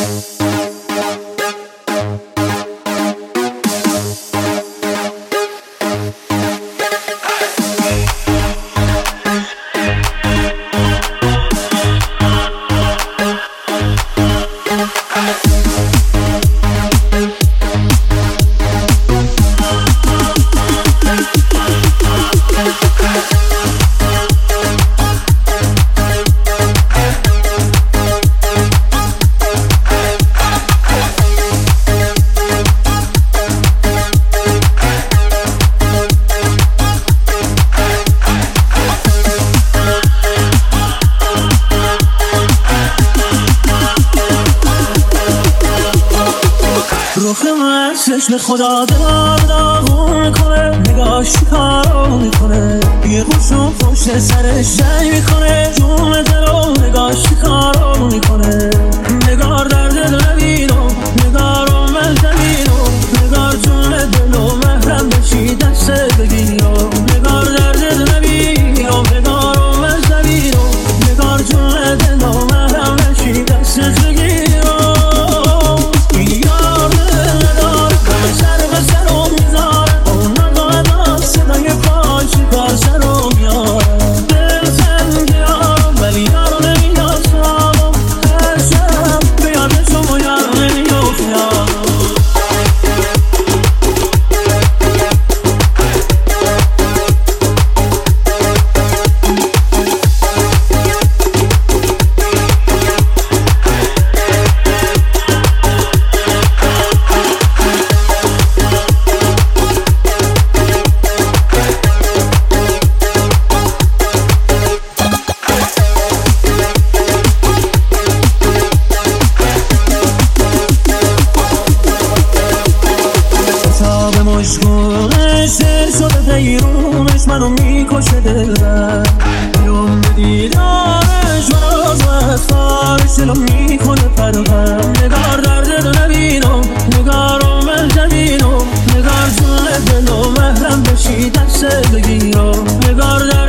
رخ من چشم خدا داغون میکنه، نگاش کارو میکنه، یه خوشو پشت سرش جنگ میکنه، جون دلو نگاش کارو میکنه. نگار درد نبینم، نگارو من زمینم، نگار جون دلو محرم بشی دست بگیرم. نگار درد نبینم، نگارو من زمینم، نگار جون دلو محرم بشی دست بگیرم. مشغولش دل شده پیرونش منو میکشه دلبر، بیرون به دیدارش من از اطفارش دلو میکنه پرپر. نگار درد نبینم، نگارو من زمینم، نگار جون دلو محرم بشی دست بگیرم. نگار درد